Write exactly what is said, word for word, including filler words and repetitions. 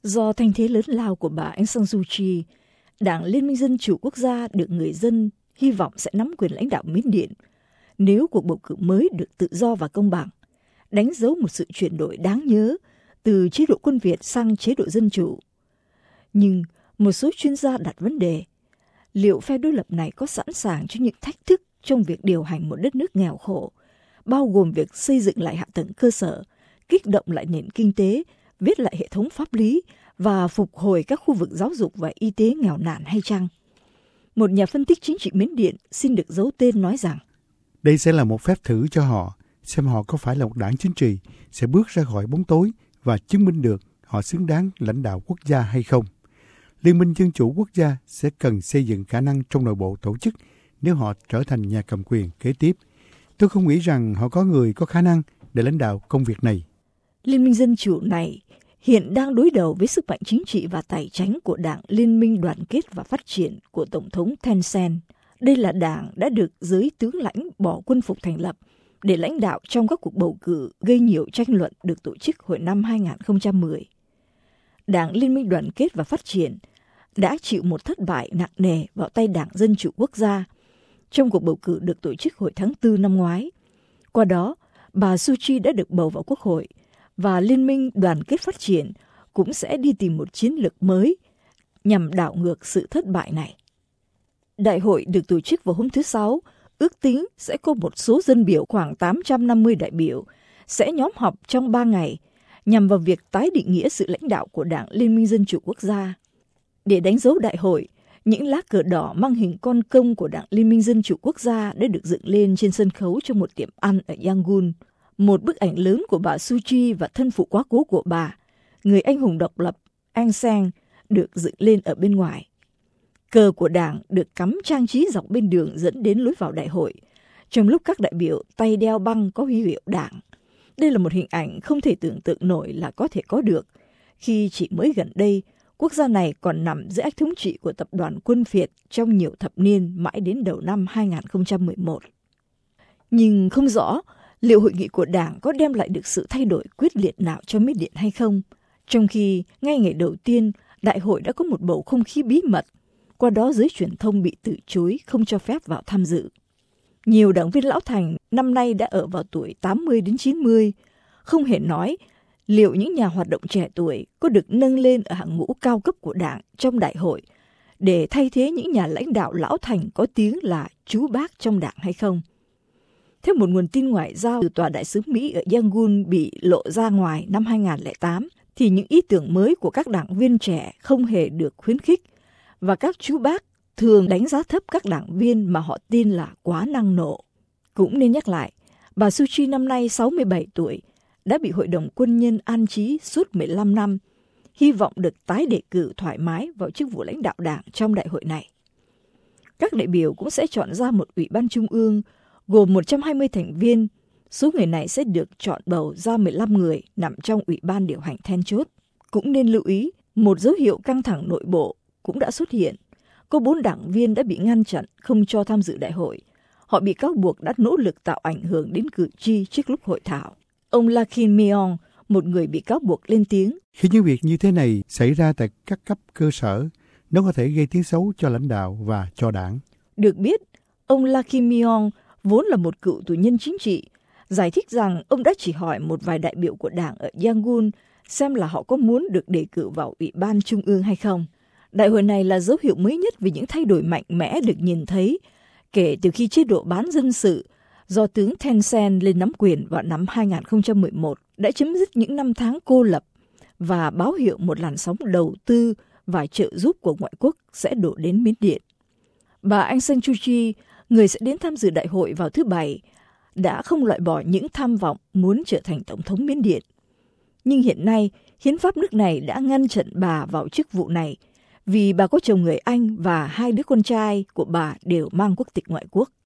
Do thanh thế lớn lao của bà Aung San Suu Kyi, Đảng Liên minh Dân chủ Quốc gia được người dân hy vọng sẽ nắm quyền lãnh đạo Miến Điện nếu cuộc bầu cử mới được tự do và công bằng, đánh dấu một sự chuyển đổi đáng nhớ từ chế độ quân Việt sang chế độ dân chủ. Nhưng một số chuyên gia đặt vấn đề, liệu phe đối lập này có sẵn sàng cho những thách thức trong việc điều hành một đất nước nghèo khổ, bao gồm việc xây dựng lại hạ tầng cơ sở, kích động lại nền kinh tế, viết lại hệ thống pháp lý và phục hồi các khu vực giáo dục và y tế nghèo nàn hay chăng? Một nhà phân tích chính trị Miến Điện xin được giấu tên nói rằng đây sẽ là một phép thử cho họ, xem họ có phải là một đảng chính trị sẽ bước ra khỏi bóng tối và chứng minh được họ xứng đáng lãnh đạo quốc gia hay không. Liên minh Dân chủ Quốc gia sẽ cần xây dựng khả năng trong nội bộ tổ chức nếu họ trở thành nhà cầm quyền kế tiếp. Tôi không nghĩ rằng họ có người có khả năng để lãnh đạo công việc này. Liên minh Dân chủ này hiện đang đối đầu với sức mạnh chính trị và tài chính của Đảng Liên minh Đoàn kết và Phát triển của Tổng thống Thein Sein. Đây là đảng đã được giới tướng lãnh bỏ quân phục thành lập để lãnh đạo trong các cuộc bầu cử gây nhiều tranh luận được tổ chức hồi năm hai không một không. Đảng Liên minh Đoàn kết và Phát triển đã chịu một thất bại nặng nề vào tay Đảng Dân chủ Quốc gia trong cuộc bầu cử được tổ chức hồi tháng tư năm ngoái. Qua đó, bà Suu Kyi đã được bầu vào Quốc hội và Liên minh Đoàn kết Phát triển cũng sẽ đi tìm một chiến lược mới nhằm đảo ngược sự thất bại này. Đại hội được tổ chức vào hôm thứ Sáu, ước tính sẽ có một số dân biểu khoảng tám trăm năm mươi đại biểu sẽ nhóm họp trong ba ngày nhằm vào việc tái định nghĩa sự lãnh đạo của Đảng Liên minh Dân chủ Quốc gia. Để đánh dấu đại hội, những lá cờ đỏ mang hình con công của Đảng Liên minh Dân chủ Quốc gia đã được dựng lên trên sân khấu trong một tiệm ăn ở Yangon. Một bức ảnh lớn của bà Suu Kyi và thân phụ quá cố của bà, người anh hùng độc lập Aung San, được dựng lên ở bên ngoài. Cờ của đảng được cắm trang trí dọc bên đường dẫn đến lối vào đại hội, trong lúc các đại biểu tay đeo băng có huy hiệu đảng. Đây là một hình ảnh không thể tưởng tượng nổi là có thể có được, khi chỉ mới gần đây, quốc gia này còn nằm dưới ách thống trị của tập đoàn quân Việt trong nhiều thập niên mãi đến đầu năm hai không một một. Nhưng không rõ liệu hội nghị của đảng có đem lại được sự thay đổi quyết liệt nào cho Miến Điện hay không, trong khi ngay ngày đầu tiên, đại hội đã có một bầu không khí bí mật, qua đó giới truyền thông bị từ chối không cho phép vào tham dự. Nhiều đảng viên lão thành năm nay đã ở vào tuổi tám mươi đến chín mươi, không hề nói liệu những nhà hoạt động trẻ tuổi có được nâng lên ở hàng ngũ cao cấp của đảng trong đại hội để thay thế những nhà lãnh đạo lão thành có tiếng là chú bác trong đảng hay không. Theo một nguồn tin ngoại giao từ tòa đại sứ Mỹ ở Yangon bị lộ ra ngoài năm hai không không tám, thì những ý tưởng mới của các đảng viên trẻ không hề được khuyến khích, và các chú bác thường đánh giá thấp các đảng viên mà họ tin là quá năng nổ. Cũng nên nhắc lại, bà Suu Kyi năm nay sáu mươi bảy tuổi, đã bị Hội đồng Quân nhân an trí suốt mười lăm năm, hy vọng được tái đề cử thoải mái vào chức vụ lãnh đạo đảng trong đại hội này. Các đại biểu cũng sẽ chọn ra một ủy ban trung ương gồm một trăm hai mươi thành viên. Số người này sẽ được chọn bầu ra mười lăm người nằm trong ủy ban điều hành then chốt. Cũng nên lưu ý, một dấu hiệu căng thẳng nội bộ cũng đã xuất hiện. Có bốn đảng viên đã bị ngăn chặn không cho tham dự đại hội. Họ bị cáo buộc đã nỗ lực tạo ảnh hưởng đến cử tri trước lúc hội thảo. Ông Lakin Myong, một người bị cáo buộc, lên tiếng. Khi những việc như thế này xảy ra tại các cấp cơ sở, nó có thể gây tiếng xấu cho lãnh đạo và cho đảng. Được biết, ông Lakin Myong vốn là một cựu tù nhân chính trị, giải thích rằng ông đã chỉ hỏi một vài đại biểu của đảng ở Yangon xem là họ có muốn được đề cử vào Ủy ban Trung ương hay không. Đại hội này là dấu hiệu mới nhất về những thay đổi mạnh mẽ được nhìn thấy kể từ khi chế độ bán dân sự do tướng Thein Sein lên nắm quyền vào năm hai không một một đã chấm dứt những năm tháng cô lập và báo hiệu một làn sóng đầu tư và trợ giúp của ngoại quốc sẽ đổ đến Miến Điện. Bà Aung San Suu Kyi, người sẽ đến tham dự đại hội vào thứ Bảy, đã không loại bỏ những tham vọng muốn trở thành Tổng thống Miến Điện. Nhưng hiện nay, hiến pháp nước này đã ngăn chặn bà vào chức vụ này vì bà có chồng người Anh và hai đứa con trai của bà đều mang quốc tịch ngoại quốc.